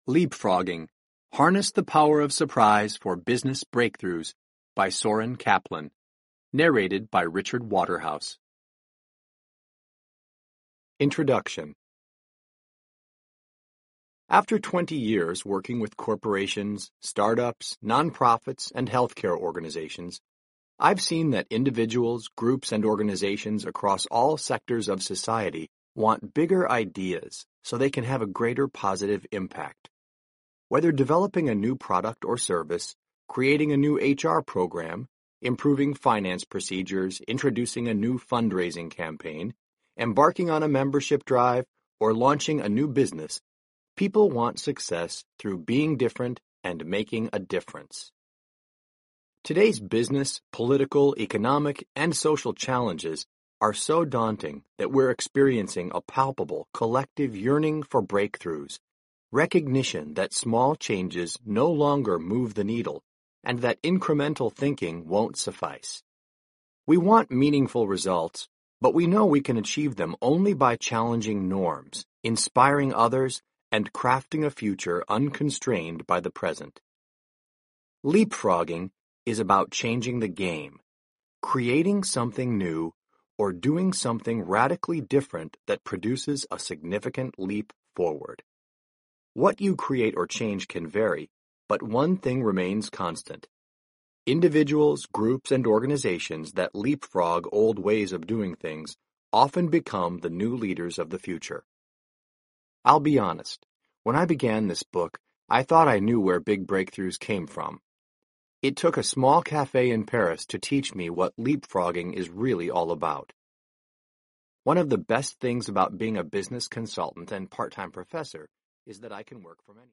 Leapfrogging: Harness the Power of Surprise for Business Breakthroughs by Soren Kaplan. Narrated by Richard Waterhouse. Introduction. After 20 years working with corporations, startups, nonprofits, and healthcare organizations, I've seen that individuals, groups, and organizations across all sectors of society want bigger ideas so they can have a greater positive impact. Whether developing a new product or service, creating a new HR program, improving finance procedures, introducing a new fundraising campaign, embarking on a membership drive, or launching a new business, people want success through being different and making a difference. Today's business, political, economic, and social challenges are so daunting that we're experiencing a palpable collective yearning for breakthroughs, recognition that small changes no longer move the needle, and that incremental thinking won't suffice. We want meaningful results, but we know we can achieve them only by challenging norms, inspiring others, and crafting a future unconstrained by the present. Leapfrogging is about changing the game, creating something new, or doing something radically different that produces a significant leap forward. What you create or change can vary, but one thing remains constant. Individuals, groups, and organizations that leapfrog old ways of doing things often become the new leaders of the future. I'll be honest, when I began this book, I thought I knew where big breakthroughs came from. It took a small cafe in Paris to teach me what leapfrogging is really all about. One of the best things about being a business consultant and part-time professor is that I can work from anywhere.